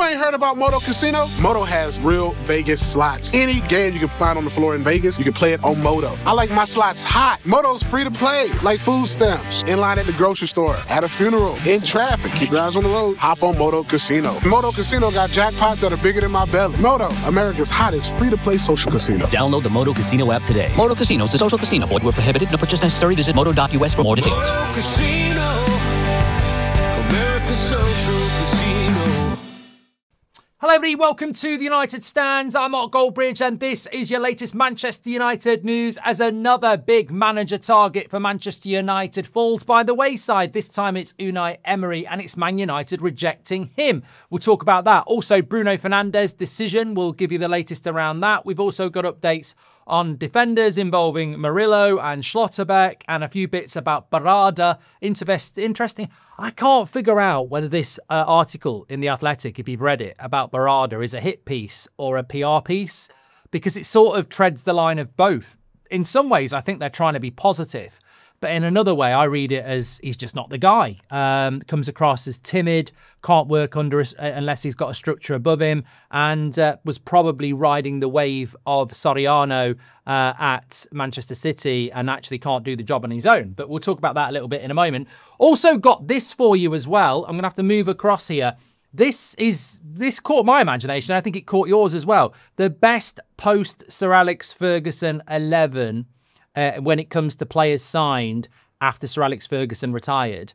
ain't heard about Moto Casino? Moto has real Vegas slots. Any game you can find on the floor in Vegas, you can play it on Moto. I like my slots hot. Moto's free to play, like food stamps, in line at the grocery store, at a funeral, in traffic. Keep your eyes on the road. Hop on Moto Casino. Moto Casino got jackpots that are bigger than my belly. Moto, America's hottest free-to-play social casino. Download the Moto Casino app today. Moto Casino is a social casino. Void where prohibited. No purchase necessary. Visit moto.us for more details. Moto Casino, America's social casino. Hello everybody, welcome to the United Stands. I'm Mark Goldbridge and this is your latest Manchester United news as another big manager target for Manchester United falls by the wayside. This time it's Unai Emery and it's Man United rejecting him. We'll talk about that. Also Bruno Fernandes' decision, we'll give you the latest around that. We've also got updates on defenders involving Murillo and Schlotterbeck and a few bits about Barada. Interesting. I can't figure out whether this article in The Athletic, if you've read it, about Barada is a hit piece or a PR piece, because it sort of treads the line of both. In some ways, I think they're trying to be positive. But in another way, I read it as he's just not the guy. Comes across as timid, can't work under unless he's got a structure above him, and was probably riding the wave of Soriano at Manchester City and actually can't do the job on his own. But we'll talk about that a little bit in a moment. Also got this for you as well. I'm going to have to move across here. This caught my imagination. I think it caught yours as well. The best post-Sir Alex Ferguson 11 when it comes to players signed after Sir Alex Ferguson retired.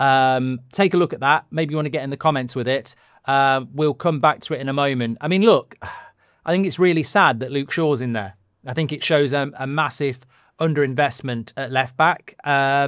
Take a look at that. Maybe you want to get in the comments with it. We'll come back to it in a moment. I mean, look, I think it's really sad that Luke Shaw's in there. I think it shows a massive underinvestment at left back.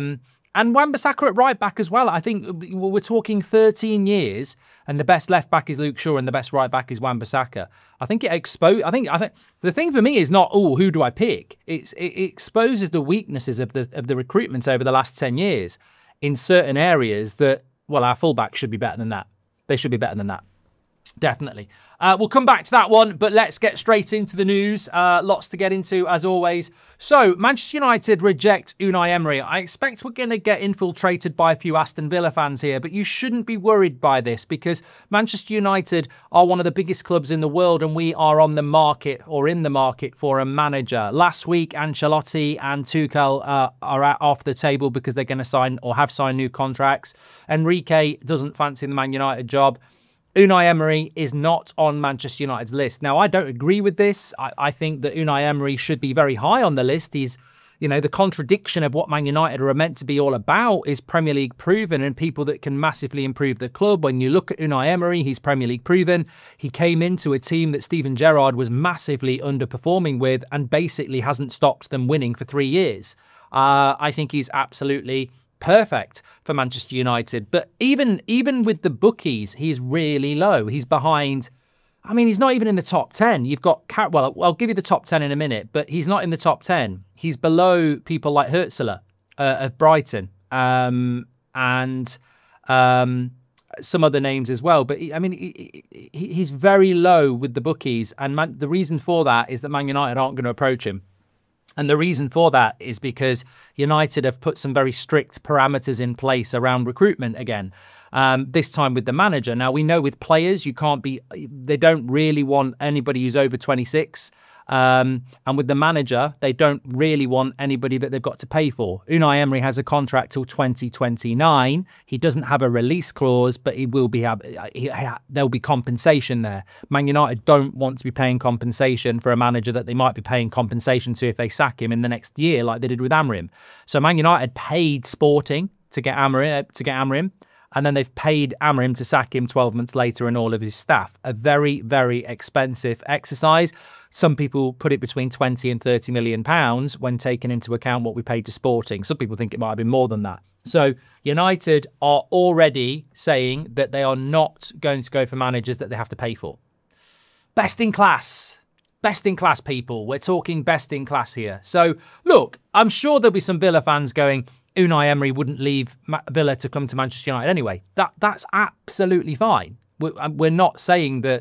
And Wan-Bissaka at right back as well. I think we're talking 13 years and the best left back is Luke Shaw and the best right back is Wan-Bissaka. I think it exposed. I think the thing for me is not, who do I pick? It exposes the weaknesses of the recruitment over the last 10 years in certain areas that, well, our fullbacks should be better than that. They should be better than that. Definitely. We'll come back to that one, but let's get straight into the news. Lots to get into, as always. So, Manchester United reject Unai Emery. I expect we're going to get infiltrated by a few Aston Villa fans here, but you shouldn't be worried by this because Manchester United are one of the biggest clubs in the world and we are on the market or in the market for a manager. Last week, Ancelotti and Tuchel are off the table because they're going to sign or have signed new contracts. Enrique doesn't fancy the Man United job. Unai Emery is not on Manchester United's list. Now, I don't agree with this. I think that Unai Emery should be very high on the list. He's, the contradiction of what Man United are meant to be all about is Premier League proven and people that can massively improve the club. When you look at Unai Emery, he's Premier League proven. He came into a team that Steven Gerrard was massively underperforming with and basically hasn't stopped them winning for 3 years. I think he's absolutely perfect for Manchester United. But even with the bookies, he's really low. He's behind. I mean, he's not even in the top 10. You've got, I'll give you the top 10 in a minute, but he's not in the top 10. He's below people like Hurtzler of Brighton and some other names as well. But he's very low with the bookies. And the reason for that is that Man United aren't going to approach him. And the reason for that is because United have put some very strict parameters in place around recruitment again, this time with the manager. Now, we know with players, they don't really want anybody who's over 26. And with the manager, they don't really want anybody that they've got to pay for. Unai Emery has a contract till 2029. He doesn't have a release clause, but there'll be compensation there. Man United don't want to be paying compensation for a manager that they might be paying compensation to if they sack him in the next year, like they did with Amorim. So Man United paid Sporting to get Amorim. And then they've paid Amorim to sack him 12 months later and all of his staff. A very, very expensive exercise. Some people put it between 20 and 30 million pounds when taking into account what we paid to Sporting. Some people think it might have been more than that. So United are already saying that they are not going to go for managers that they have to pay for. Best in class. Best in class, people. We're talking best in class here. So, look, I'm sure there'll be some Villa fans going, Unai Emery wouldn't leave Villa to come to Manchester United anyway. That's absolutely fine. We're not saying that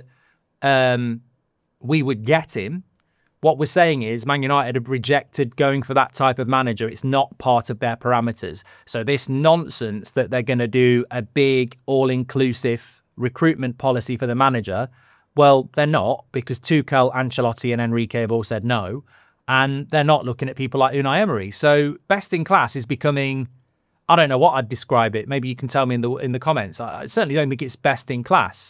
we would get him. What we're saying is Man United have rejected going for that type of manager. It's not part of their parameters. So this nonsense that they're going to do a big all-inclusive recruitment policy for the manager. Well, they're not, because Tuchel, Ancelotti and Enrique have all said no. And they're not looking at people like Unai Emery. So best in class is becoming, I don't know what I'd describe it. Maybe you can tell me in the comments. I certainly don't think it's best in class.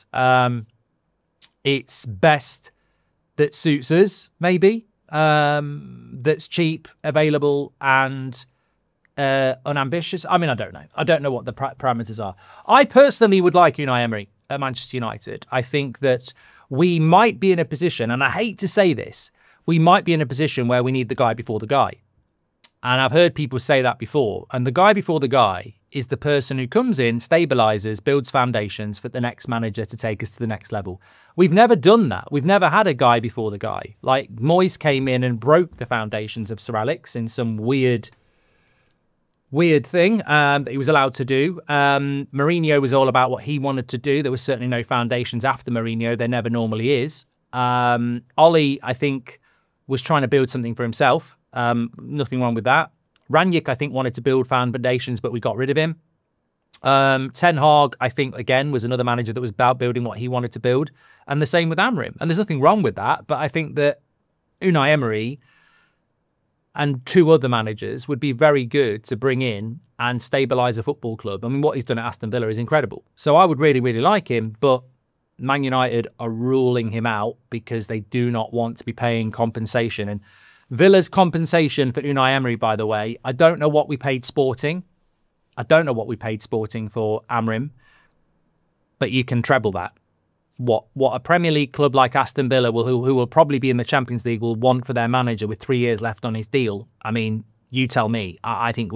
It's best that suits us, maybe. That's cheap, available, and unambitious. I mean, I don't know. I don't know what the parameters are. I personally would like Unai Emery at Manchester United. I think that we might be in a position, and I hate to say this, we might be in a position where we need the guy before the guy. And I've heard people say that before. And the guy before the guy is the person who comes in, stabilises, builds foundations for the next manager to take us to the next level. We've never done that. We've never had a guy before the guy. Like, Moyes came in and broke the foundations of Sir Alex in some weird thing that he was allowed to do. Mourinho was all about what he wanted to do. There was certainly no foundations after Mourinho. There never normally is. Ollie, I think, was trying to build something for himself. Nothing wrong with that. Rangnick, I think, wanted to build foundations, but we got rid of him. Ten Hag, I think, again, was another manager that was about building what he wanted to build. And the same with Amrim. And there's nothing wrong with that. But I think that Unai Emery and two other managers would be very good to bring in and stabilise a football club. I mean, what he's done at Aston Villa is incredible. So I would really, really like him, but Man United are ruling him out because they do not want to be paying compensation. And Villa's compensation for Unai Emery, by the way, I don't know what we paid Sporting. I don't know what we paid Sporting for Amrim, but you can treble that. What a Premier League club like Aston Villa, who will probably be in the Champions League, will want for their manager with 3 years left on his deal. I mean, you tell me. I think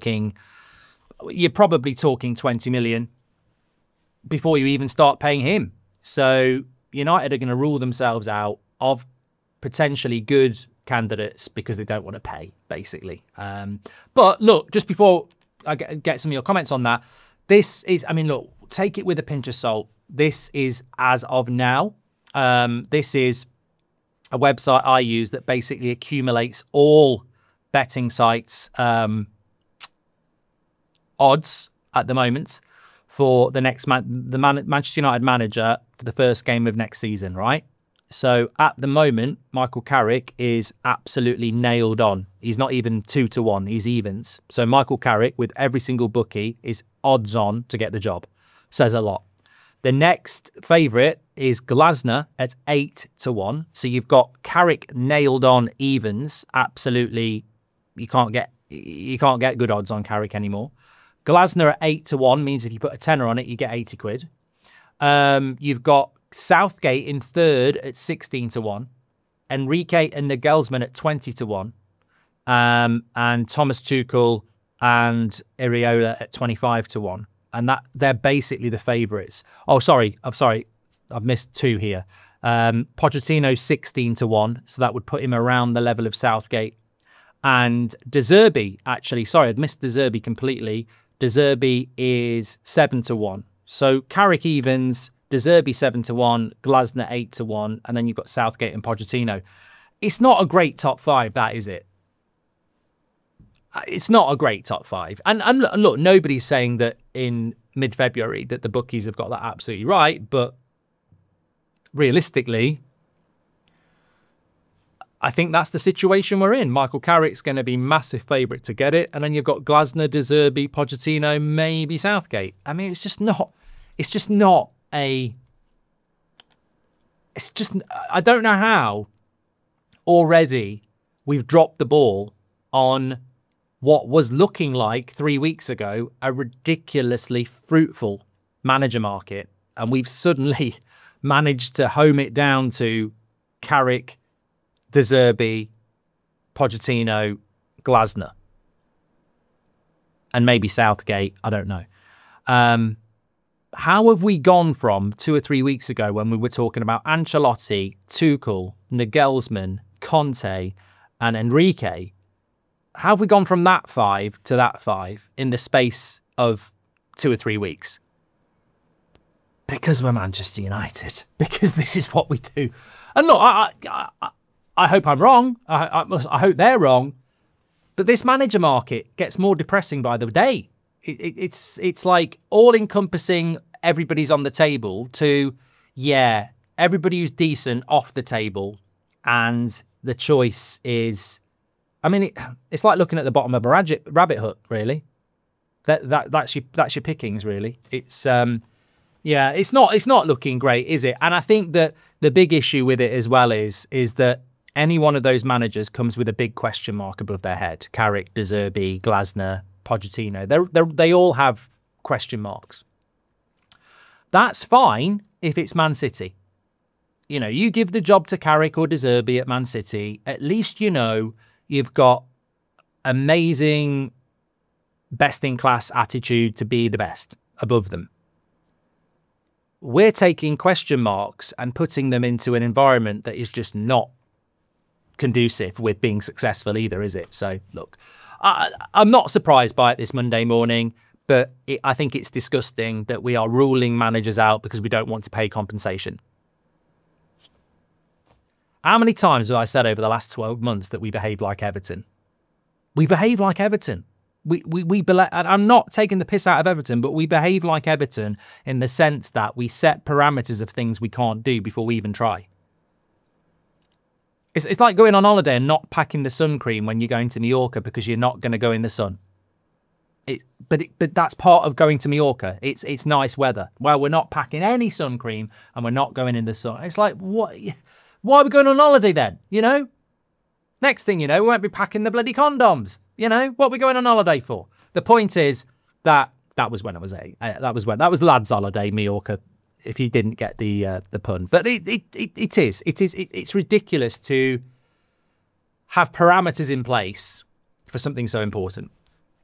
you're probably talking 20 million before you even start paying him. So United are going to rule themselves out of potentially good candidates because they don't want to pay, basically. But look, just before I get some of your comments on that, this is, I mean, look, take it with a pinch of salt. This is as of now. This is a website I use that basically accumulates all betting sites' odds at the moment for the next Manchester United manager for the first game of next season, right? So at the moment, Michael Carrick is absolutely nailed on. He's not even 2-1, he's evens. So Michael Carrick, with every single bookie, is odds on to get the job. Says a lot. The next favourite is Glasner at 8-1. So you've got Carrick nailed on evens. Absolutely, you can't get good odds on Carrick anymore. Glasner at 8-1 means if you put a tenner on it, you get 80 quid. You've got Southgate in third at 16-1. Enrique and Nagelsmann at 20-1. And Thomas Tuchel and Iraola at 25-1. And that they're basically the favourites. Oh, sorry. I've missed two here. Pochettino 16-1, so that would put him around the level of Southgate. And De Zerbi, actually, sorry, I'd missed De Zerbi completely. De Zerbi is 7-1. So Carrick evens, De Zerbi 7-1, Glasner 8-1, and then you've got Southgate and Pochettino. It's not a great top five, that is it. It's not a great top five. And look, nobody's saying that in mid-February that the bookies have got that absolutely right, but realistically, I think that's the situation we're in. Michael Carrick's going to be massive favourite to get it, and then you've got Glasner, De Zerbi, Pochettino, maybe Southgate. I mean, I don't know how already we've dropped the ball on what was looking like 3 weeks ago a ridiculously fruitful manager market. And we've suddenly managed to home it down to Carrick, De Zerbi, Pochettino, Glasner. And maybe Southgate, I don't know. How have we gone from 2 or 3 weeks ago when we were talking about Ancelotti, Tuchel, Nagelsmann, Conte and Enrique? How have we gone from that five to that five in the space of 2 or 3 weeks? Because we're Manchester United. Because this is what we do. And look, I hope I'm wrong. I hope they're wrong. But this manager market gets more depressing by the day. It's like all-encompassing everybody's on the table to, yeah, everybody who's decent off the table, and the choice is, I mean, it's like looking at the bottom of a rabbit hut, really. That's your pickings, really. It's it's not looking great, is it? And I think that the big issue with it as well is that any one of those managers comes with a big question mark above their head. Carrick, De Zerbi, Glasner, Pochettino. They all have question marks. That's fine if it's Man City. You know, you give the job to Carrick or De Zerbi at Man City, at least you know you've got amazing, best-in-class attitude to be the best above them. We're taking question marks and putting them into an environment that is just not conducive with being successful either, is it? So, look, I'm not surprised by it this Monday morning, but I think it's disgusting that we are ruling managers out because we don't want to pay compensation. How many times have I said over the last 12 months that we behave like Everton? We behave like Everton. I'm not taking the piss out of Everton, but we behave like Everton in the sense that we set parameters of things we can't do before we even try. It's like going on holiday and not packing the sun cream when you're going to Mallorca because you're not going to go in the sun. But that's part of going to Mallorca. It's nice weather. Well, we're not packing any sun cream and we're not going in the sun. It's like, what? Why are we going on holiday then? You know? Next thing you know, we won't be packing the bloody condoms. You know? What are we going on holiday for? The point is that was when I was 8. That was lads' holiday, Mallorca, if you didn't get the pun. But it's ridiculous to have parameters in place for something so important.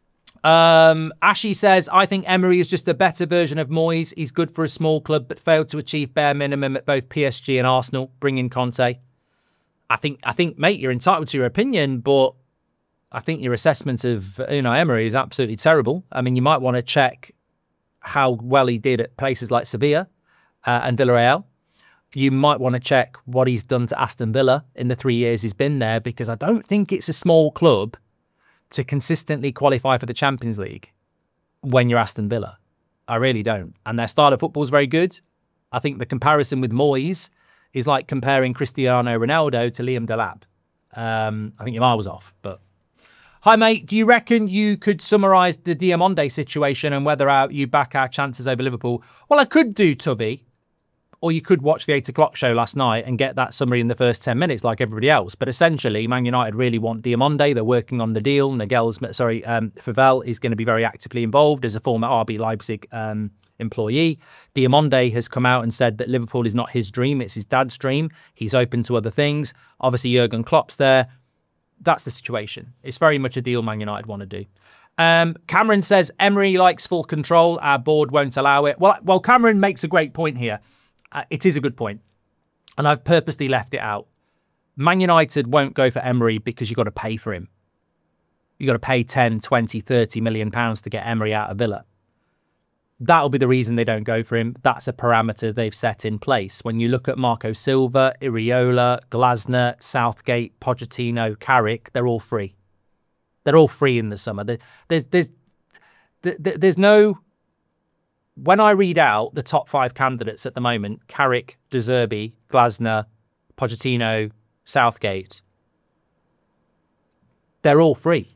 Ashy says, I think Emery is just a better version of Moyes. He's good for a small club, but failed to achieve bare minimum at both PSG and Arsenal. Bring in Conte. I think, mate, you're entitled to your opinion, but I think your assessment of Emery is absolutely terrible. I mean, you might want to check how well he did at places like Sevilla and Villarreal. You might want to check what he's done to Aston Villa in the 3 years he's been there, because I don't think it's a small club to consistently qualify for the Champions League when you're Aston Villa. I really don't. And their style of football is very good. I think the comparison with Moyes is like comparing Cristiano Ronaldo to Liam Delap. I think your miles off, but... Hi, mate. Do you reckon you could summarise the Diamonde situation and whether you back our chances over Liverpool? Well, I could do, Tubby. Or you could watch the 8 o'clock show last night and get that summary in the first 10 minutes like everybody else. But essentially, Man United really want Diamonde. They're working on the deal. Favel is going to be very actively involved as a former RB Leipzig employee. Diamonde has come out and said that Liverpool is not his dream, it's his dad's dream. He's open to other things. Obviously, Jurgen Klopp's there. That's the situation. It's very much a deal Man United want to do. Cameron says, Emery likes full control. Our board won't allow it. Well, Cameron makes a great point here. It is a good point, and I've purposely left it out. Man United won't go for Emery because you've got to pay for him. You've got to pay 10, 20, 30 million pounds to get Emery out of Villa. That'll be the reason they don't go for him. That's a parameter they've set in place. When you look at Marco Silva, Iriola, Glasner, Southgate, Pochettino, Carrick, they're all free. They're all free in the summer. There's no... When I read out the top 5 candidates at the moment, Carrick, De Zerbi, Glasner, Pochettino, Southgate, they're all free.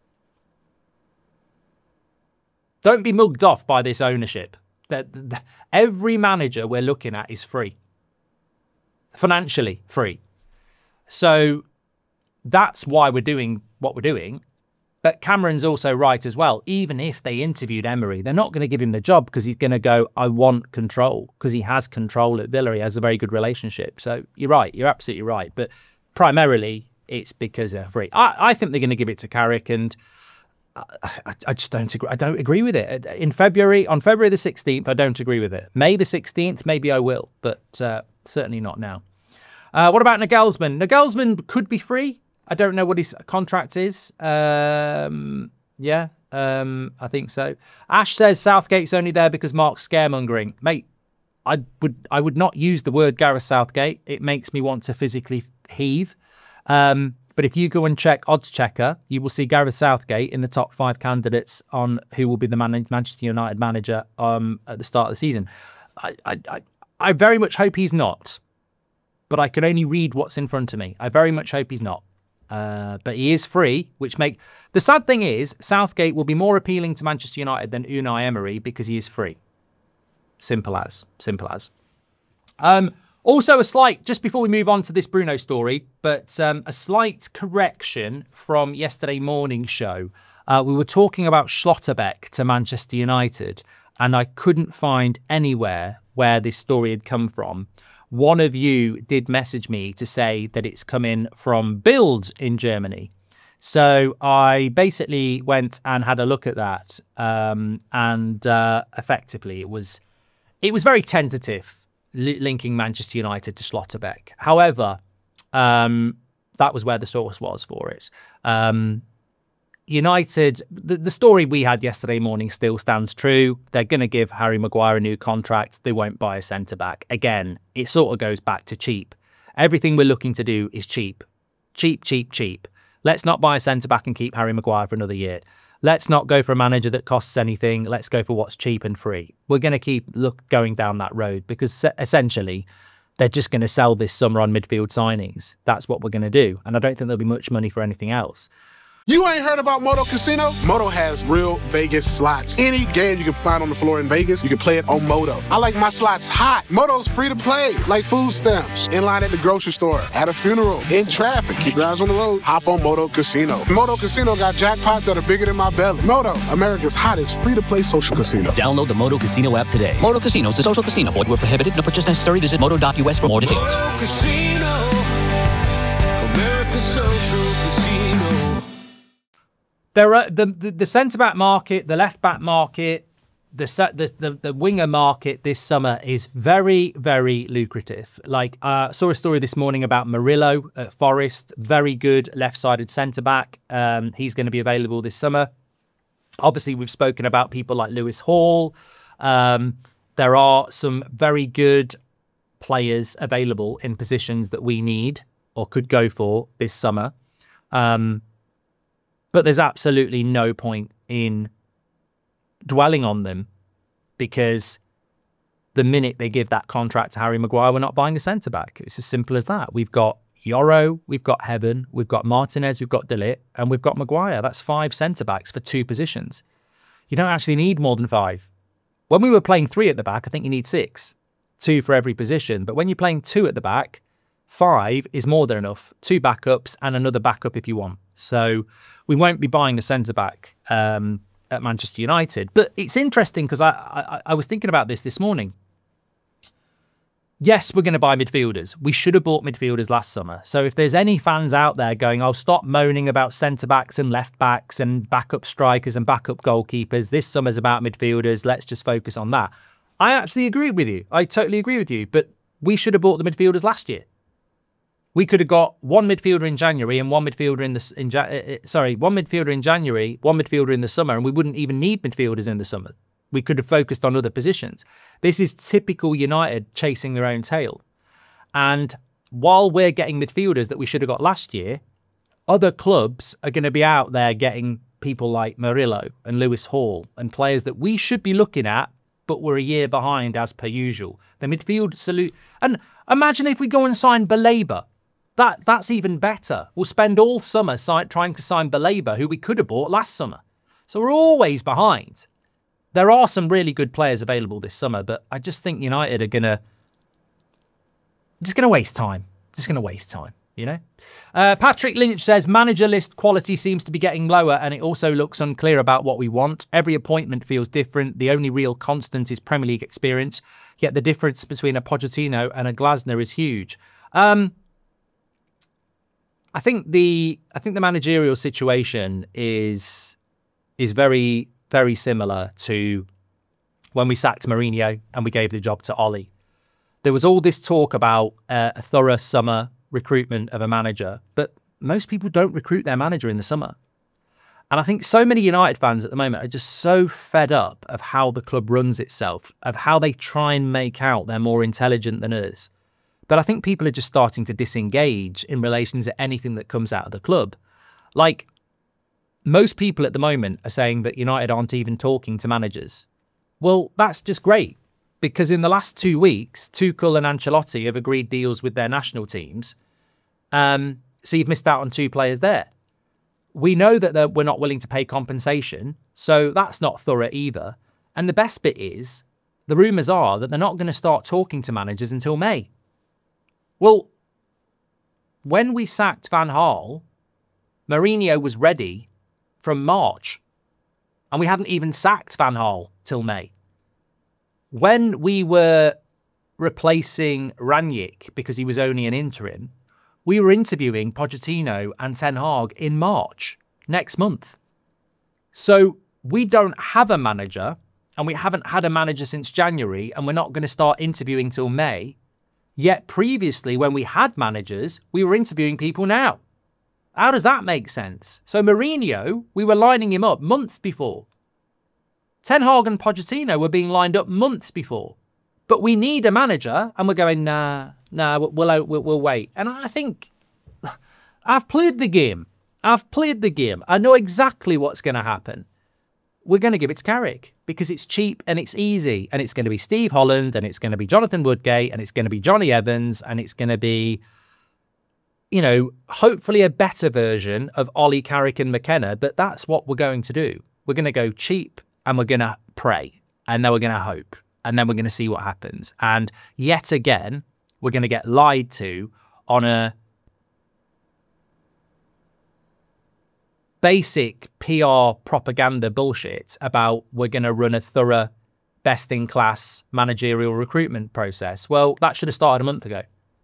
Don't be mugged off by this ownership. Every manager we're looking at is free. Financially free. So that's why we're doing what we're doing. But Cameron's also right as well. Even if they interviewed Emery, they're not going to give him the job because he's going to go, I want control, because he has control at Villa. He has a very good relationship. So you're right. You're absolutely right. But primarily, it's because they're free. I think they're going to give it to Carrick, and I just don't agree. I don't agree with it. On February the 16th, I don't agree with it. May the 16th, maybe I will, but certainly not now. What about Nagelsmann? Nagelsmann could be free. I don't know what his contract is. I think so. Ash says Southgate's only there because Mark's scaremongering. Mate, I would not use the word Gareth Southgate. It makes me want to physically heave. But if you go and check Odds Checker, you will see Gareth Southgate in the top 5 candidates on who will be the Manchester United manager at the start of the season. I very much hope he's not, but I can only read what's in front of me. I very much hope he's not. But he is free, the sad thing is Southgate will be more appealing to Manchester United than Unai Emery because he is free. Simple as. Also, just before we move on to this Bruno story, but a slight correction from yesterday morning's show. We were talking about Schlotterbeck to Manchester United, and I couldn't find anywhere where this story had come from. One of you did message me to say that it's coming from Bild in Germany. So I basically went and had a look at that, and effectively it was very tentative, linking Manchester United to Schlotterbeck. However, that was where the source was for it. United, the story we had yesterday morning still stands true. They're going to give Harry Maguire a new contract. They won't buy a centre-back. Again, it sort of goes back to cheap. Everything we're looking to do is cheap. Cheap. Let's not buy a centre-back and keep Harry Maguire for another year. Let's not go for a manager that costs anything. Let's go for what's cheap and free. We're going to keep going down that road because essentially they're just going to sell this summer on midfield signings. That's what we're going to do. And I don't think there'll be much money for anything else. You ain't heard about Moto Casino? Moto has real Vegas slots. Any game you can find on the floor in Vegas, you can play it on Moto. I like my slots hot. Moto's free to play, like food stamps. In line at the grocery store, at a funeral, in traffic. Keep your eyes on the road. Hop on Moto Casino. Moto Casino got jackpots that are bigger than my belly. Moto, America's hottest free-to-play social casino. Download the Moto Casino app today. Moto Casino is a social casino. Void where prohibited. No purchase necessary. Visit moto.us for more details. Moto Casino, America's social casino. There are the centre-back market, the left-back market, the winger market this summer is very, very lucrative. Like, saw a story this morning about Murillo at Forest, very good left-sided centre-back. He's going to be available this summer. Obviously, we've spoken about people like Lewis Hall. There are some very good players available in positions that we need or could go for this summer. But there's absolutely no point in dwelling on them because the minute they give that contract to Harry Maguire, we're not buying a centre-back. It's as simple as that. We've got Yoro, we've got Heaven, we've got Martinez, we've got De Ligt, and we've got Maguire. That's 5 centre-backs for 2 positions. You don't actually need more than 5. When we were playing 3 at the back, I think you need 6. 2 for every position. But when you're playing 2 at the back, 5 is more than enough. 2 backups and another backup if you want. So we won't be buying a centre-back at Manchester United. But it's interesting because I was thinking about this morning. Yes, we're going to buy midfielders. We should have bought midfielders last summer. So if there's any fans out there going, oh, stop moaning about centre-backs and left-backs and backup strikers and backup goalkeepers. This summer's about midfielders. Let's just focus on that. I actually agree with you. I totally agree with you. But we should have bought the midfielders last year. We could have got 1 midfielder in January and 1 midfielder one midfielder in January, 1 midfielder in the summer, and we wouldn't even need midfielders in the summer. We could have focused on other positions. This is typical United chasing their own tail. And while we're getting midfielders that we should have got last year, other clubs are going to be out there getting people like Murillo and Lewis Hall and players that we should be looking at, but we're a year behind as per usual. The midfield salute. And imagine if we go and sign Baleba. That's even better. We'll spend all summer trying to sign Baleba, who we could have bought last summer. So we're always behind. There are some really good players available this summer, but I just think United are going to waste time. Just going to waste time, you know? Patrick Lynch says, manager list quality seems to be getting lower and it also looks unclear about what we want. Every appointment feels different. The only real constant is Premier League experience, yet the difference between a Pochettino and a Glasner is huge. I think the managerial situation is very, very similar to when we sacked Mourinho and we gave the job to Ollie. There was all this talk about a thorough summer recruitment of a manager, but most people don't recruit their manager in the summer. And I think so many United fans at the moment are just so fed up of how the club runs itself, of how they try and make out they're more intelligent than us. But I think people are just starting to disengage in relation to anything that comes out of the club. Like, most people at the moment are saying that United aren't even talking to managers. Well, that's just great, because in the last 2 weeks, Tuchel and Ancelotti have agreed deals with their national teams. So you've missed out on 2 players there. We know that we're not willing to pay compensation, so that's not thorough either. And the best bit is, the rumours are that they're not going to start talking to managers until May. Well, when we sacked Van Gaal, Mourinho was ready from March, and we hadn't even sacked Van Gaal till May. When we were replacing Rangnick because he was only an interim, we were interviewing Pochettino and Ten Hag in March, next month. So we don't have a manager, and we haven't had a manager since January, and we're not going to start interviewing till May. Yet previously, when we had managers, we were interviewing people now. How does that make sense? So Mourinho, we were lining him up months before. Ten Hag and Pochettino were being lined up months before. But we need a manager, and we're going, nah, we'll wait. And I think I've played the game. I know exactly what's going to happen. We're going to give it to Carrick because it's cheap and it's easy, and it's going to be Steve Holland, and it's going to be Jonathan Woodgate, and it's going to be Johnny Evans, and it's going to be, hopefully a better version of Ollie, Carrick and McKenna. But that's what we're going to do. We're going to go cheap, and we're going to pray, and then we're going to hope, and then we're going to see what happens. And yet again, we're going to get lied to on a basic PR propaganda bullshit about we're going to run a thorough, best-in-class managerial recruitment process. Well, that should have started a month ago.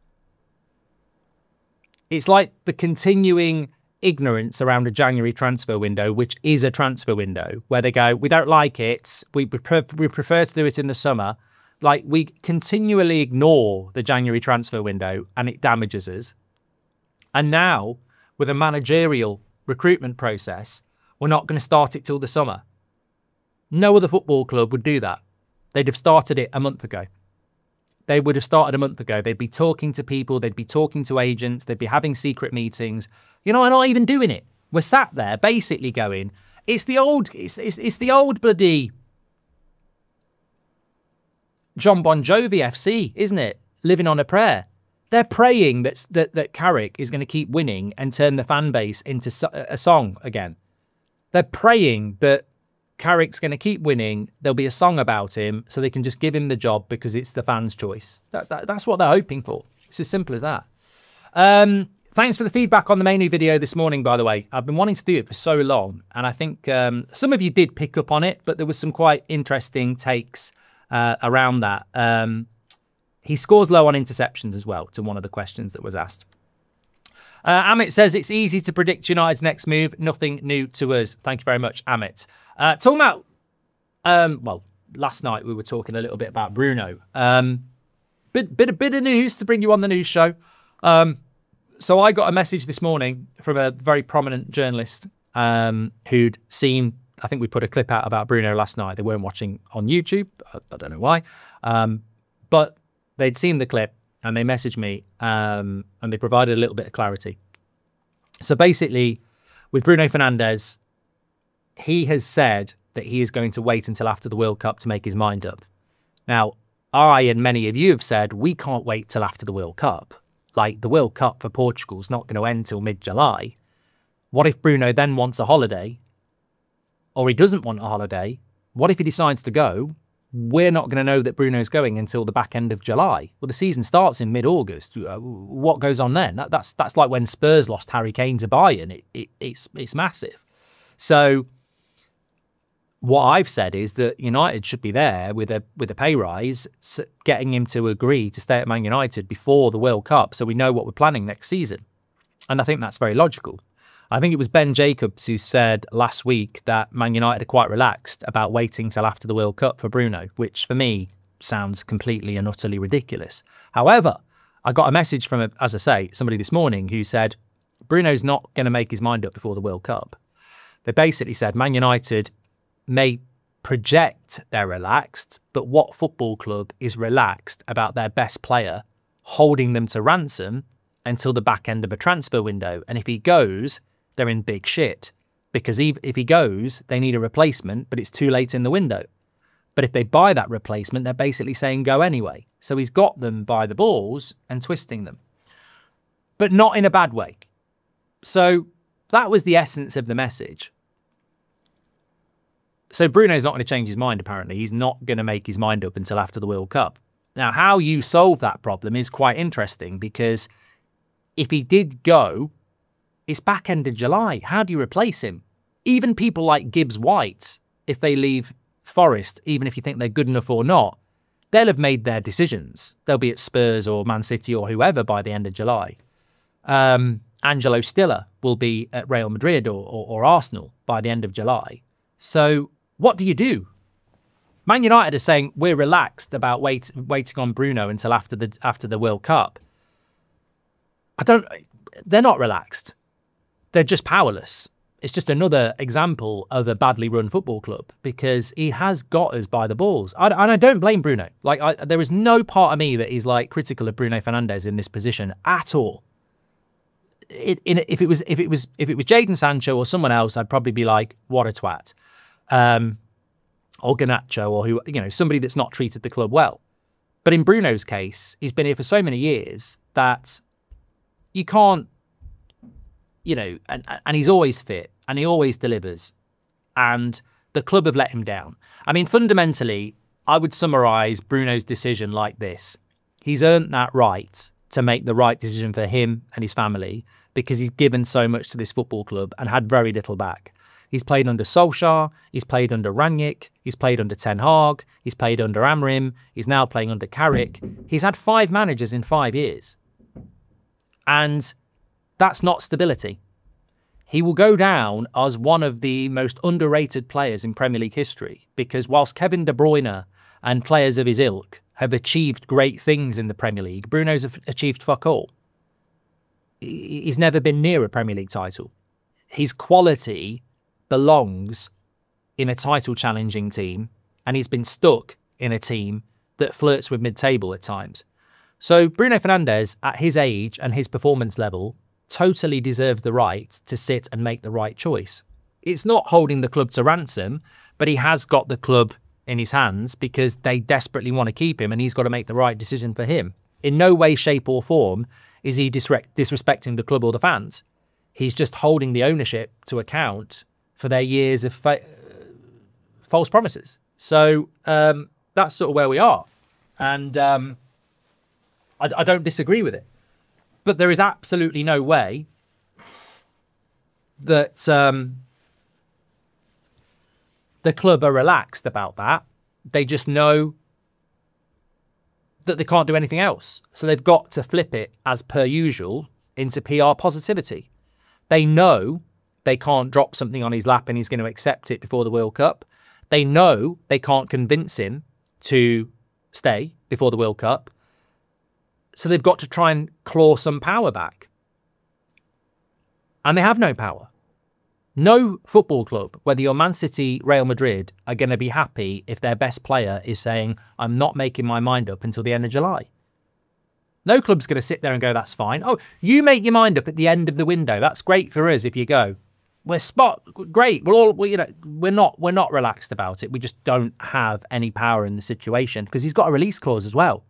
It's like the continuing ignorance around a January transfer window, which is a transfer window, where they go, we don't like it, we prefer to do it in the summer. Like, we continually ignore the January transfer window, and it damages us. And now, with a managerial recruitment process, we're not going to start it till the summer. No other football club would do that. They'd have started it a month ago. They would have started a month ago. They'd be talking to people, they'd be talking to agents, they'd be having secret meetings. We're not even doing it. We're sat there basically going, it's the old bloody John Bon Jovi FC, isn't it? Living on a prayer. They're praying that Carrick is going to keep winning and turn the fan base into a song again. They're praying that Carrick's going to keep winning. There'll be a song about him, so they can just give him the job because it's the fans' choice. That's what they're hoping for. It's as simple as that. Thanks for the feedback on the menu video this morning, by the way. I've been wanting to do it for so long, and I think some of you did pick up on it, but there was some quite interesting takes around that. He scores low on interceptions as well, to one of the questions that was asked. Amit says, it's easy to predict United's next move. Nothing new to us. Thank you very much, Amit. Talking about, last night we were talking a little bit about Bruno. Bit of news to bring you on the news show. So I got a message this morning from a very prominent journalist who'd seen, I think we put a clip out about Bruno last night. They weren't watching on YouTube. I don't know why. But they'd seen the clip and they messaged me and they provided a little bit of clarity. So basically, with Bruno Fernandes, he has said that he is going to wait until after the World Cup to make his mind up. Now, I and many of you have said, we can't wait till after the World Cup. Like, the World Cup for Portugal's not going to end till mid-July. What if Bruno then wants a holiday? Or he doesn't want a holiday? What if he decides to go? We're not going to know that Bruno's going until the back end of July. Well, the season starts in mid-August. What goes on then? That's like when Spurs lost Harry Kane to Bayern. It's massive. So what I've said is that United should be there with a pay rise, getting him to agree to stay at Man United before the World Cup, so we know what we're planning next season. And I think that's very logical. I think it was Ben Jacobs who said last week that Man United are quite relaxed about waiting till after the World Cup for Bruno, which for me sounds completely and utterly ridiculous. However, I got a message from, as I say, somebody this morning who said Bruno's not going to make his mind up before the World Cup. They basically said Man United may project they're relaxed, but what football club is relaxed about their best player holding them to ransom until the back end of a transfer window. And if he goes, they're in big shit. Because if he goes, they need a replacement, but it's too late in the window. But if they buy that replacement, they're basically saying go anyway. So he's got them by the balls and twisting them. But not in a bad way. So that was the essence of the message. So Bruno's not going to change his mind, apparently. He's not going to make his mind up until after the World Cup. Now, how you solve that problem is quite interesting, because if he did go, it's back end of July. How do you replace him? Even people like Gibbs White, if they leave Forest, even if you think they're good enough or not, they'll have made their decisions. They'll be at Spurs or Man City or whoever by the end of July. Angelo Stiller will be at Real Madrid or Arsenal by the end of July. So what do you do? Man United are saying we're relaxed about waiting on Bruno until after the World Cup. They're not relaxed. They're just powerless. It's just another example of a badly run football club, because he has got us by the balls. And I don't blame Bruno. There is no part of me that is critical of Bruno Fernandes in this position at all. If it was Jadon Sancho or someone else, I'd probably be like, what a twat. Or Garnacho, or somebody that's not treated the club well. But in Bruno's case, he's been here for so many years that you can't, and he's always fit and he always delivers. And the club have let him down. I mean, fundamentally, I would summarise Bruno's decision like this. He's earned that right to make the right decision for him and his family, because he's given so much to this football club and had very little back. He's played under Solskjaer, he's played under Rangnick, he's played under Ten Hag, he's played under Amorim, he's now playing under Carrick. He's had 5 managers in 5 years. And that's not stability. He will go down as one of the most underrated players in Premier League history, because whilst Kevin De Bruyne and players of his ilk have achieved great things in the Premier League, Bruno's achieved fuck all. He's never been near a Premier League title. His quality belongs in a title-challenging team, and he's been stuck in a team that flirts with mid-table at times. So Bruno Fernandes, at his age and his performance level, totally deserves the right to sit and make the right choice. It's not holding the club to ransom, but he has got the club in his hands because they desperately want to keep him, and he's got to make the right decision for him. In no way, shape or form is he disrespecting the club or the fans. He's just holding the ownership to account for their years of false promises. So that's sort of where we are. And I don't disagree with it. But there is absolutely no way that the club are relaxed about that. They just know that they can't do anything else. So they've got to flip it, as per usual, into PR positivity. They know they can't drop something on his lap and he's going to accept it before the World Cup. They know they can't convince him to stay before the World Cup. So they've got to try and claw some power back. And they have no power. No football club, whether you're Man City, Real Madrid, are going to be happy if their best player is saying, I'm not making my mind up until the end of July. No club's going to sit there and go, that's fine. Oh, you make your mind up at the end of the window. That's great for us if you go. Great. We're not relaxed about it. We just don't have any power in the situation, because he's got a release clause as well.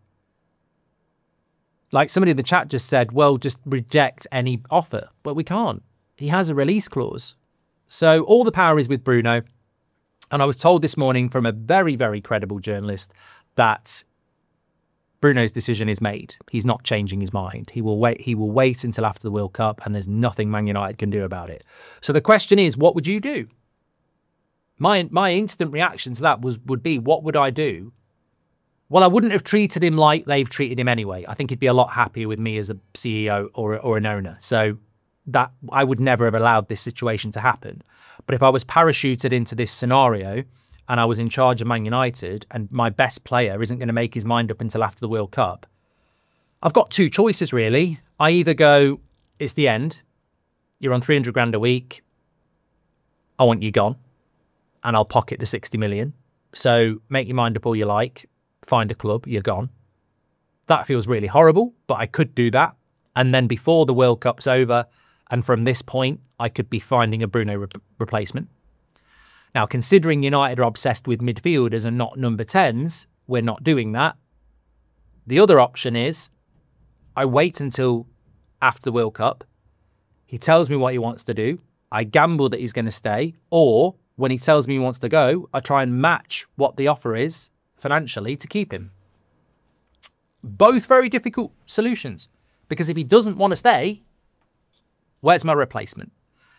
Like somebody in the chat just said, well, just reject any offer. But we can't. He has a release clause. So all the power is with Bruno. And I was told this morning from a very, very credible journalist that Bruno's decision is made. He's not changing his mind. He will wait until after the World Cup, and there's nothing Man United can do about it. So the question is, what would you do? My instant reaction to that would be, what would I do? Well, I wouldn't have treated him like they've treated him anyway. I think he'd be a lot happier with me as a CEO or an owner. So that I would never have allowed this situation to happen. But if I was parachuted into this scenario and I was in charge of Man United and my best player isn't going to make his mind up until after the World Cup, I've got 2 choices, really. I either go, it's the end. You're on 300 grand a week. I want you gone. And I'll pocket the 60 million. So make your mind up all you like. Find a club, you're gone. That feels really horrible, but I could do that. And then before the World Cup's over, and from this point, I could be finding a Bruno replacement. Now, considering United are obsessed with midfielders and not number 10s, we're not doing that. The other option is I wait until after the World Cup. He tells me what he wants to do. I gamble that he's going to stay. Or when he tells me he wants to go, I try and match what the offer is financially to keep him. Both very difficult solutions. Because if he doesn't want to stay, where's my replacement?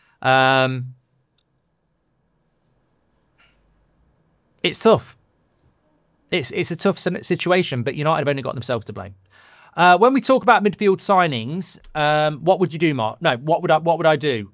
It's tough. It's a tough situation, but United have only got themselves to blame. When we talk about midfield signings, what would you do, Mark? No, what would I do?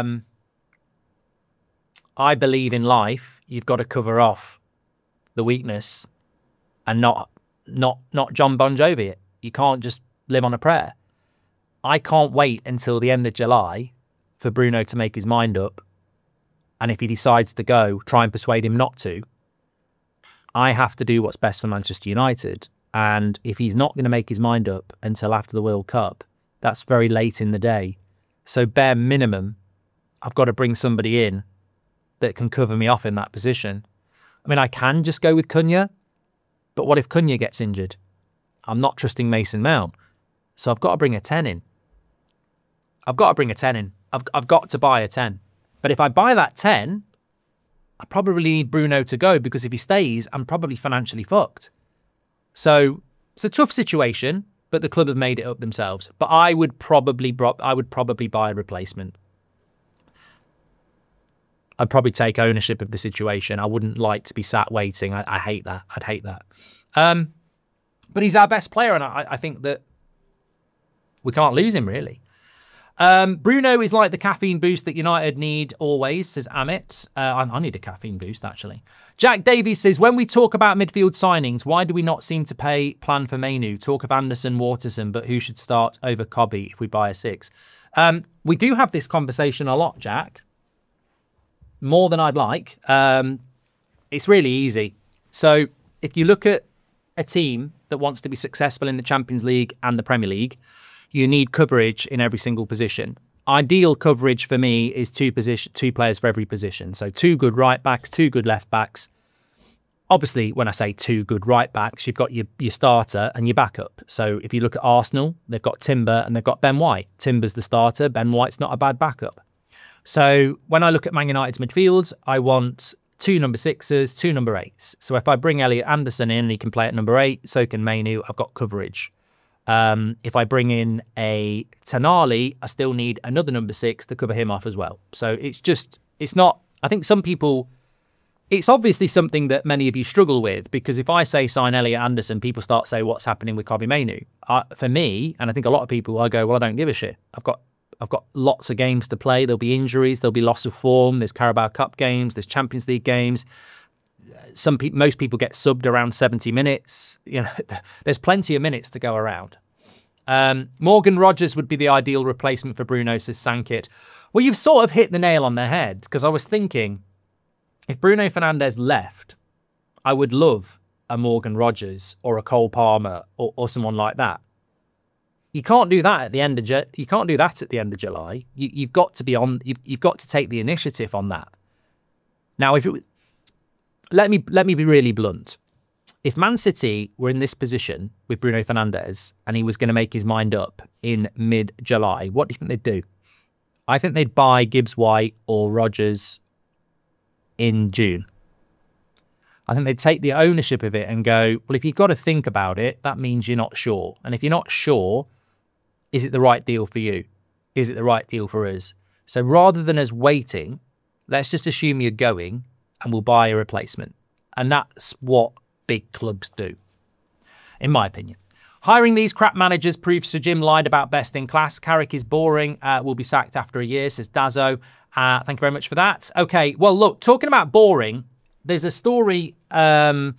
I believe in life, you've got to cover off the weakness and not John Bon Jovi it. You can't just live on a prayer. I can't wait until the end of July for Bruno to make his mind up. And if he decides to go, try and persuade him not to. I have to do what's best for Manchester United. And if he's not going to make his mind up until after the World Cup, that's very late in the day. So bare minimum, I've got to bring somebody in that can cover me off in that position. I mean, I can just go with Cunha, but what if Cunha gets injured? I'm not trusting Mason Mount. So I've got to bring a 10 in. I've got to buy a 10. But if I buy that 10, I probably need Bruno to go because if he stays, I'm probably financially fucked. So it's a tough situation, but the club have made it up themselves. But I would probably buy a replacement. I'd probably take ownership of the situation. I wouldn't like to be sat waiting. I hate that. I'd hate that. But he's our best player, and I think that we can't lose him, really. Bruno is like the caffeine boost that United need always, says Amit. I need a caffeine boost, actually. Jack Davies says, when we talk about midfield signings, why do we not seem to plan for Mainu? Talk of Anderson, Waterson, but who should start over Cobby if we buy a 6? We do have this conversation a lot, Jack. More than I'd like. It's really easy. So if you look at a team that wants to be successful in the Champions League and the Premier League, you need coverage in every single position. Ideal coverage for me is two players for every position. So 2 good right backs, 2 good left backs. Obviously, when I say 2 good right backs, you've got your starter and your backup. So if you look at Arsenal, they've got Timber and they've got Ben White. Timber's the starter, Ben White's not a bad backup. So when I look at Man United's midfield, I want 2 number 6s, 2 number 8s. So if I bring Elliot Anderson in and he can play at number 8, so can Mainu, I've got coverage. If I bring in a Tonali, I still need another number 6 to cover him off as well. So it's not, I think some people, it's obviously something that many of you struggle with, because if I say sign Elliot Anderson, people start to say, what's happening with Kobbie Mainoo? For me, and I think a lot of people, I go, well, I don't give a shit. I've got lots of games to play. There'll be injuries, there'll be loss of form, there's Carabao Cup games, there's Champions League games. Most people get subbed around 70 minutes. You know, there's plenty of minutes to go around. Morgan Rogers would be the ideal replacement for Bruno, says Sankit. Well, you've sort of hit the nail on the head, because I was thinking, if Bruno Fernandes left, I would love a Morgan Rogers or a Cole Palmer or someone like that. You can't do that at the end of July. You've got to be on. You've got to take the initiative on that. Now, let me be really blunt. If Man City were in this position with Bruno Fernandes and he was going to make his mind up in mid-July, what do you think they'd do? I think they'd buy Gibbs White or Rodgers in June. I think they'd take the ownership of it and go, well, if you've got to think about it, that means you're not sure. And if you're not sure, is it the right deal for you? Is it the right deal for us? So rather than us waiting, let's just assume you're going and we'll buy a replacement. And that's what big clubs do, in my opinion. Hiring these crap managers proves Sir Jim lied about best in class. Carrick is boring, will be sacked after a year, says Dazzo. Thank you very much for that. Okay, well, look, talking about boring, there's a story. Actually,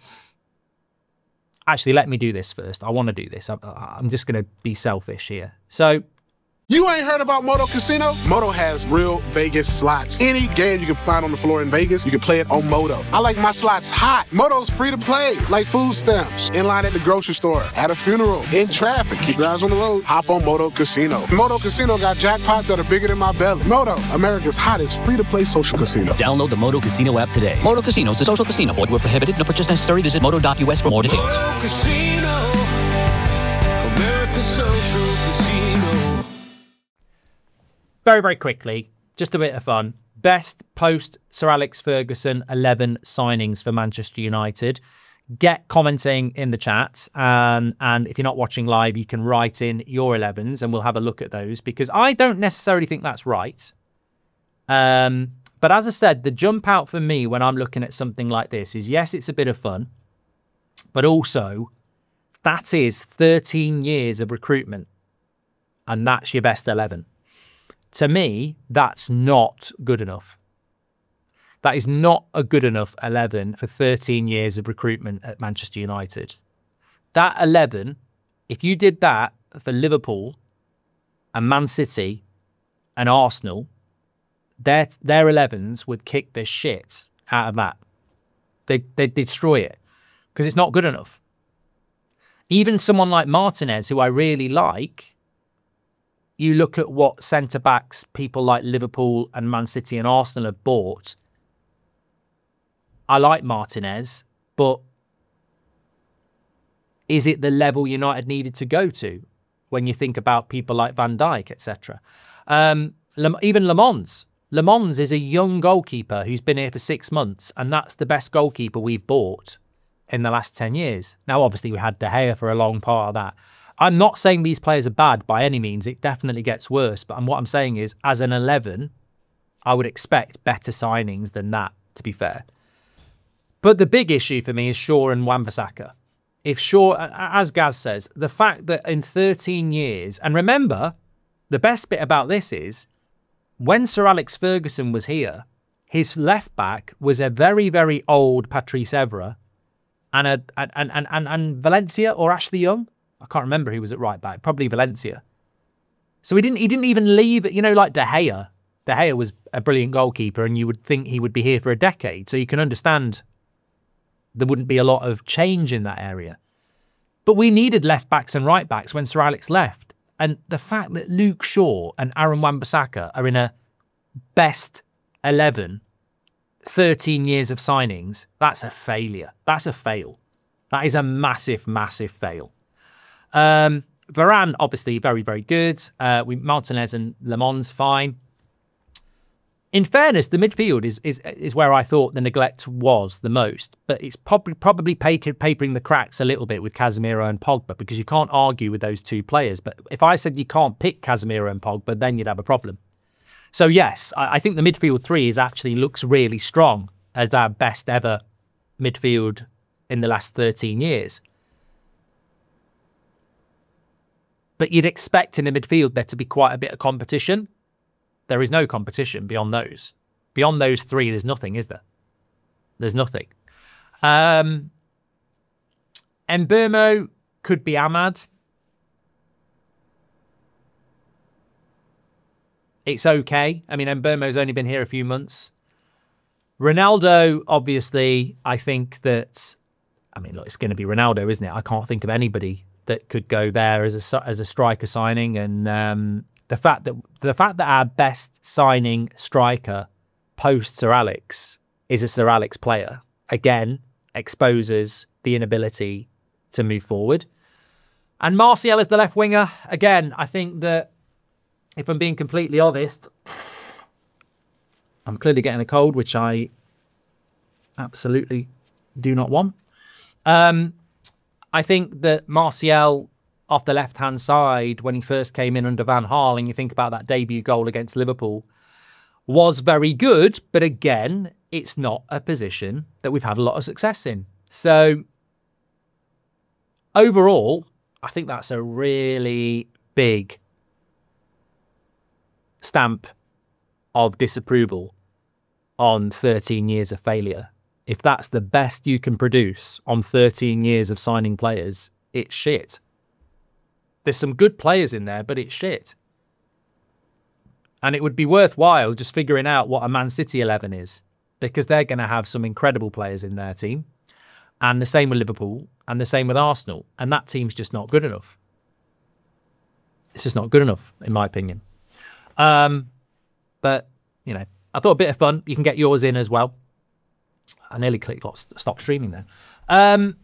let me do this first. I want to do this. I'm just going to be selfish here. So You ain't heard about Moto Casino? Moto has real Vegas slots. Any game you can find on the floor in Vegas, you can play it on Moto. I like my slots hot. Moto's free to play, like food stamps. In line at the grocery store, at a funeral, in traffic. Keep your eyes on the road. Hop on Moto Casino. Moto Casino got jackpots that are bigger than my belly. Moto, America's hottest free-to-play social casino. Download the Moto Casino app today. Moto Casino is a social casino. Void where prohibited. No purchase necessary. Visit moto.us for more details. Moto Casino, America's social casino. Very, very quickly, just a bit of fun. Best post Sir Alex Ferguson 11 signings for Manchester United. Get commenting in the chat. And if you're not watching live, you can write in your 11s and we'll have a look at those because I don't necessarily think that's right. But as I said, the jump out for me when I'm looking at something like this is, yes, it's a bit of fun, but also that is 13 years of recruitment and that's your best 11. To me, that's not good enough. That is not a good enough 11 for 13 years of recruitment at Manchester United. That 11, if you did that for Liverpool and Man City and Arsenal, their 11s would kick the shit out of that. They'd destroy it because it's not good enough. Even someone like Martinez, who I really like, you look at what centre-backs people like Liverpool and Man City and Arsenal have bought. I like Martinez, but is it the level United needed to go to when you think about people like Van Dijk, etc.? Even Le Mans. Le Mans is a young goalkeeper who's been here for 6 months, and that's the best goalkeeper we've bought in the last 10 years. Now, obviously, we had De Gea for a long part of that. I'm not saying these players are bad by any means. It definitely gets worse. But what I'm saying is, as an 11, I would expect better signings than that, to be fair. But the big issue for me is Shaw and Wan-Bissaka. If Shaw, as Gaz says, the fact that in 13 years, and remember, the best bit about this is, when Sir Alex Ferguson was here, his left back was a very, very old Patrice Evra and Valencia or Ashley Young. I can't remember who was at right back. Probably Valencia. So he didn't even leave, like De Gea. De Gea was a brilliant goalkeeper and you would think he would be here for a decade. So you can understand there wouldn't be a lot of change in that area. But we needed left backs and right backs when Sir Alex left. And the fact that Luke Shaw and Aaron Wan-Bissaka are in a best 11, 13 years of signings, that's a failure. That's a fail. That is a massive, massive fail. Varane, obviously, very, very good. Martinez and Le Mans, fine. In fairness, the midfield is where I thought the neglect was the most, but it's probably papering the cracks a little bit with Casemiro and Pogba because you can't argue with those two players. But if I said you can't pick Casemiro and Pogba, then you'd have a problem. So yes, I think the midfield three looks really strong as our best ever midfield in the last 13 years. But you'd expect in the midfield there to be quite a bit of competition. There is no competition beyond those. Beyond those three, there's nothing, is there? There's nothing. Mbeumo could be Ahmad. It's okay. I mean, Mbeumo's only been here a few months. Ronaldo, obviously, I think that... I mean, look, it's going to be Ronaldo, isn't it? I can't think of anybody that could go there as a striker signing, and the fact that our best signing striker post Sir Alex is a Sir Alex player again exposes the inability to move forward. And Martial as the left winger, again, I think that if I'm being completely honest, I'm clearly getting a cold, which I absolutely do not want. I think that Martial off the left-hand side, when he first came in under Van Gaal, and you think about that debut goal against Liverpool, was very good. But again, it's not a position that we've had a lot of success in. So overall, I think that's a really big stamp of disapproval on 13 years of failure. If that's the best you can produce on 13 years of signing players, it's shit. There's some good players in there, but it's shit. And it would be worthwhile just figuring out what a Man City 11 is, because they're going to have some incredible players in their team. And the same with Liverpool and the same with Arsenal. And that team's just not good enough. It's just not good enough, in my opinion. But, you know, I thought a bit of fun. You can get yours in as well. I nearly clicked stop streaming there.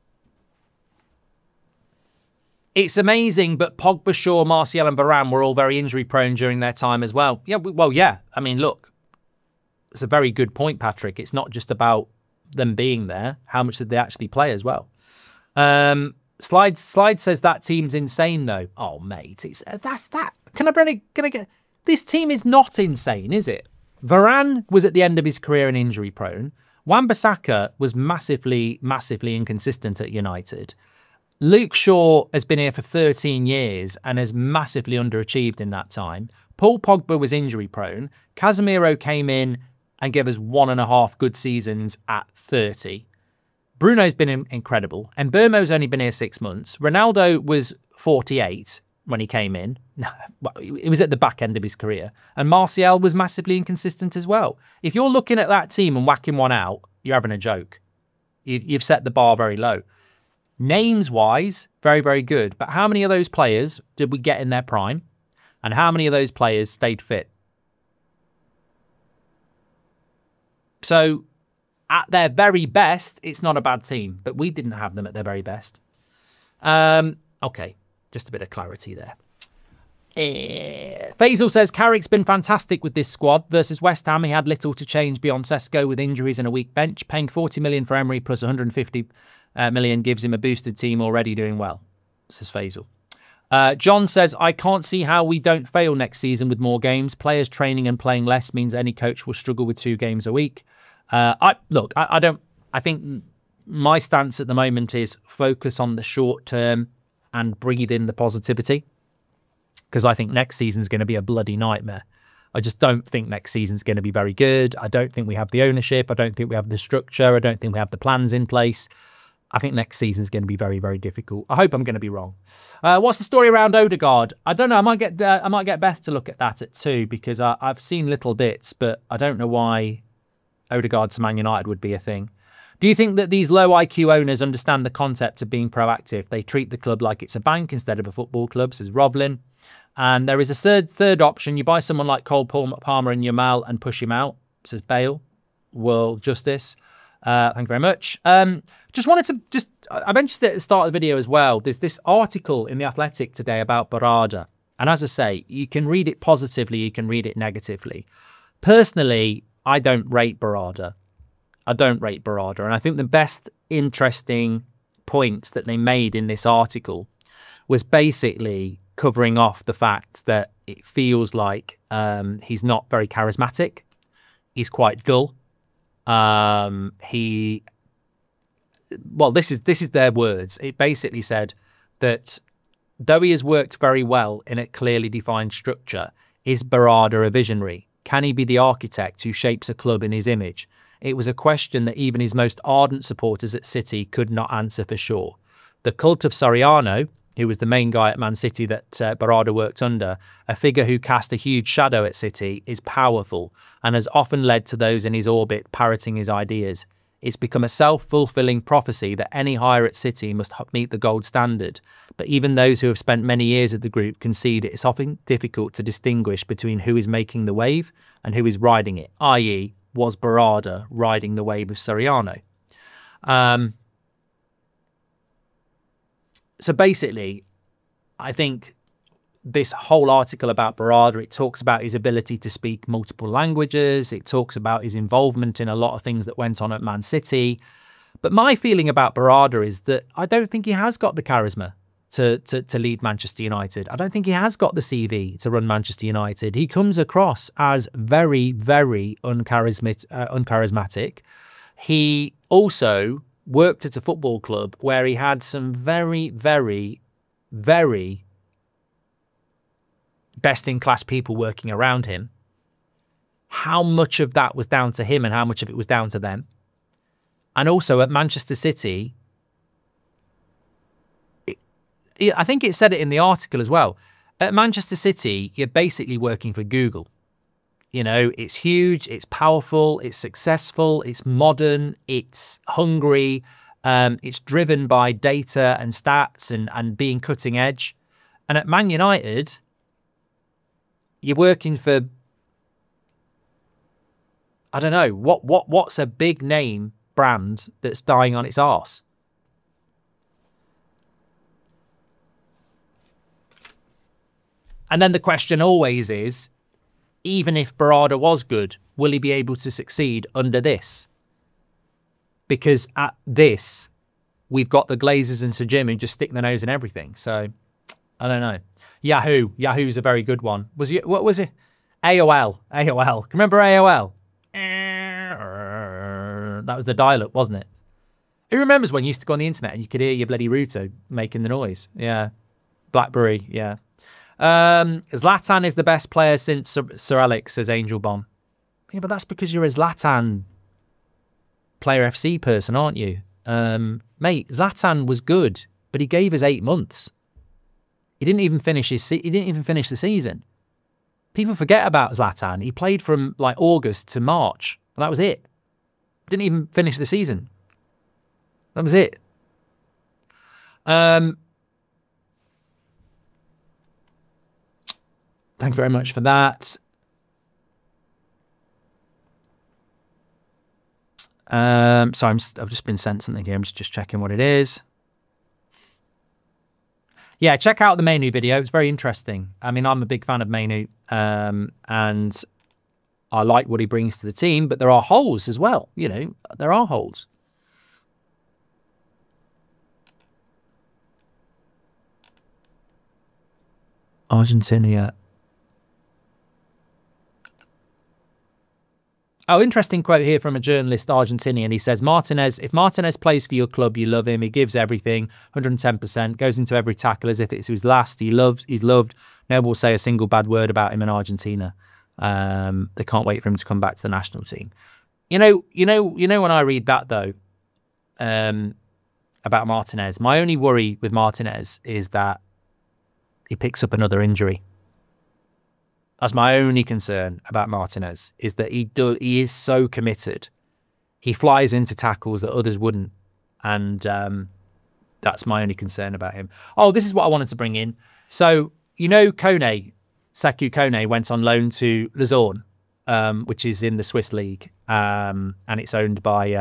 It's amazing, but Pogba, Shaw, Martial and Varane were all very injury prone during their time as well. Yeah, well, yeah. I mean, look, it's a very good point, Patrick. It's not just about them being there. How much did they actually play as well? Slide says that team's insane though. Oh, mate, that's that. Can I get? This team is not insane, is it? Varane was at the end of his career and injury prone. Wan-Bissaka was massively inconsistent at United. Luke Shaw has been here for 13 years and has massively underachieved in that time. Paul Pogba was injury prone. Casemiro came in and gave us 1.5 good seasons at 30. Bruno's been incredible. And Mbeumo's only been here 6 months. Ronaldo was 48 when he came in. It was at the back end of his career. And Martial was massively inconsistent as well. If you're looking at that team and whacking one out, you're having a joke. You've set the bar very low. Names-wise, very, very good. But how many of those players did we get in their prime? And how many of those players stayed fit? So, at their very best, it's not a bad team. But we didn't have them at their very best. Okay, just a bit of clarity there. Faisal says, Carrick's been fantastic with this squad. Versus West Ham, he had little to change beyond Sesko with injuries and a weak bench. Paying 40 million for Emery plus 150 million gives him a boosted team already doing well, says Faisal. John says, I can't see how we don't fail next season with more games. Players training and playing less means any coach will struggle with 2 games a week. I think my stance at the moment is focus on the short term and breathe in the positivity, because I think next season's going to be a bloody nightmare. I just don't think next season's going to be very good. I don't think we have the ownership. I don't think we have the structure. I don't think we have the plans in place. I think next season's going to be very, very difficult. I hope I'm going to be wrong. What's the story around Odegaard? I don't know. I might get Beth to look at that at 2, because I've seen little bits, but I don't know why Odegaard to Man United would be a thing. Do you think that these low IQ owners understand the concept of being proactive? They treat the club like it's a bank instead of a football club, says Rovlin. And there is a third option. You buy someone like Cole Palmer and Yamal and push him out, says Bale. World Justice. Thank you very much. Just wanted to I mentioned it at the start of the video as well. There's this article in The Athletic today about Barada. And as I say, you can read it positively, you can read it negatively. Personally, I don't rate Barada. And I think the best interesting points that they made in this article was basically covering off the fact that it feels like he's not very charismatic. He's quite dull. This is their words. It basically said that though he has worked very well in a clearly defined structure, is Barada a visionary? Can he be the architect who shapes a club in his image? It was a question that even his most ardent supporters at City could not answer for sure. The cult of Soriano, who was the main guy at Man City that Barada worked under, a figure who cast a huge shadow at City, is powerful and has often led to those in his orbit parroting his ideas. It's become a self-fulfilling prophecy that any hire at City must meet the gold standard. But even those who have spent many years at the group concede it's often difficult to distinguish between who is making the wave and who is riding it, i.e., was Barada riding the wave of Soriano? So basically, I think this whole article about Barada, it talks about his ability to speak multiple languages. It talks about his involvement in a lot of things that went on at Man City. But my feeling about Barada is that I don't think he has got the charisma to lead Manchester United. I don't think he has got the CV to run Manchester United. He comes across as very, very uncharismatic. He also worked at a football club where he had some very, very, very best-in-class people working around him. How much of that was down to him and how much of it was down to them? And also at Manchester City, I think it said it in the article as well, At Manchester City, you're basically working for Google. You know, it's huge, it's powerful, it's successful, it's modern, it's hungry, it's driven by data and stats and being cutting edge. And at Man United, you're working for, I don't know, what's a big name brand that's dying on its arse? And then the question always is, even if Barada was good, will he be able to succeed under this? Because at this, we've got the Glazers and Sir Jim who just stick their nose in everything. So, I don't know. Yahoo's a very good one. What was it? AOL. Remember AOL? That was the dial-up, wasn't it? Who remembers when you used to go on the internet and you could hear your bloody router making the noise? Yeah. BlackBerry, yeah. Zlatan is the best player since Sir Alex, says Angel Bomb. Yeah, but that's because you're a Zlatan Player FC person, aren't you? Mate, Zlatan was good, but he gave us 8 months. He didn't even finish the season. People forget about Zlatan. He played from like August to March, and that was it. Didn't even finish the season. That was it. Thank you very much for that. So I've just been sent something here. I'm just checking what it is. Yeah, check out the Mainoo video. It's very interesting. I mean, I'm a big fan of Mainoo, and I like what he brings to the team, but there are holes as well. You know, there are holes. Argentina. Oh, interesting quote here from a journalist, Argentinian. He says, if Martinez plays for your club, you love him. He gives everything, 110%, goes into every tackle as if it's his last. He's loved. No one will say a single bad word about him in Argentina. They can't wait for him to come back to the national team. You know, when I read that, though, about Martinez, my only worry with Martinez is that he picks up another injury. That's my only concern about Martinez, is that he is so committed. He flies into tackles that others wouldn't. And that's my only concern about him. Oh, this is what I wanted to bring in. So, you know, Sekou Kone went on loan to Luzon, which is in the Swiss league. And it's owned by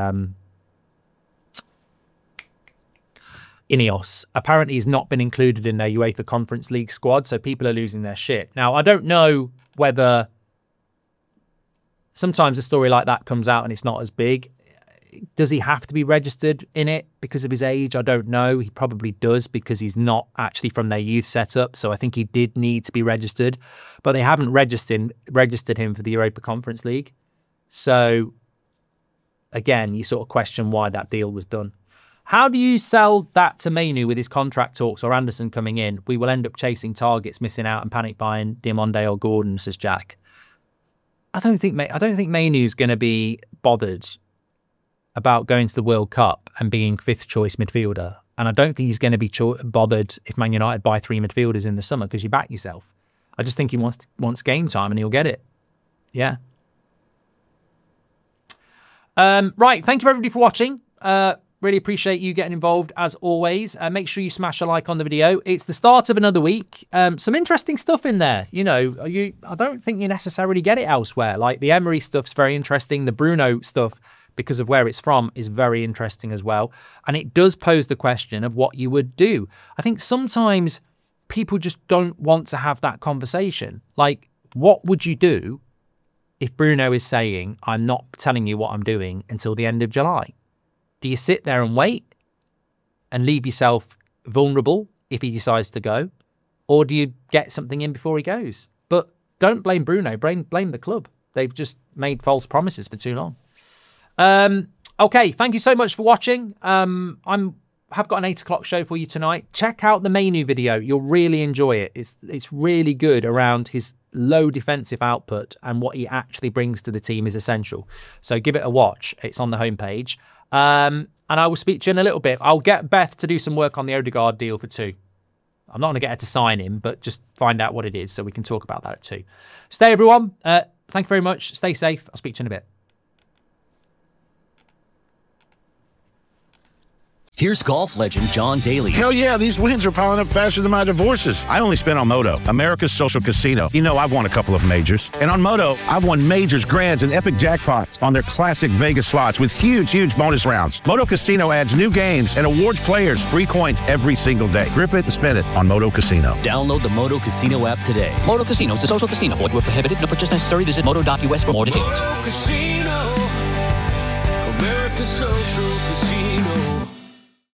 Ineos. Apparently he's not been included in their UEFA Conference League squad, so people are losing their shit. Now, I don't know whether sometimes a story like that comes out and it's not as big. Does he have to be registered in it because of his age? I don't know. He probably does because he's not actually from their youth setup, so I think he did need to be registered, but they haven't registered him for the Europa Conference League. So, again, you sort of question why that deal was done. How do you sell that to Mainoo with his contract talks or Anderson coming in? We will end up chasing targets, missing out and panic buying Diamonde or Gordon, says Jack. I don't think Mainoo's going to be bothered about going to the World Cup and being fifth choice midfielder. And I don't think he's going to be bothered if Man United buy 3 midfielders in the summer because you back yourself. I just think he wants game time and he'll get it. Yeah. Right. Thank you everybody for watching. Really appreciate you getting involved as always. Make sure you smash a like on the video. It's the start of another week. Some interesting stuff in there. You know, I don't think you necessarily get it elsewhere. Like the Emery stuff's very interesting. The Bruno stuff, because of where it's from, is very interesting as well. And it does pose the question of what you would do. I think sometimes people just don't want to have that conversation. Like, what would you do if Bruno is saying, I'm not telling you what I'm doing until the end of July? Do you sit there and wait and leave yourself vulnerable if he decides to go? Or do you get something in before he goes? But don't blame Bruno, blame the club. They've just made false promises for too long. Okay, thank you so much for watching. I've got an 8 o'clock show for you tonight. Check out the Mainoo video. You'll really enjoy it. It's really good around his low defensive output, and what he actually brings to the team is essential. So give it a watch. It's on the homepage. And I will speak to you in a little bit. I'll get Beth to do some work on the Odegaard deal for 2. I'm not going to get her to sign him, but just find out what it is so we can talk about that too. Stay, everyone. Thank you very much. Stay safe. I'll speak to you in a bit. Here's golf legend John Daly. Hell yeah, these wins are piling up faster than my divorces. I only spent on Moto, America's social casino. You know, I've won a couple of majors. And on Moto, I've won majors, grands, and epic jackpots on their classic Vegas slots with huge bonus rounds. Moto Casino adds new games and awards players free coins every single day. Grip it and spend it on Moto Casino. Download the Moto Casino app today. Moto Casino is a social casino. Void where prohibited. No purchase necessary. Visit moto.us for more details. Moto Casino, America's social casino.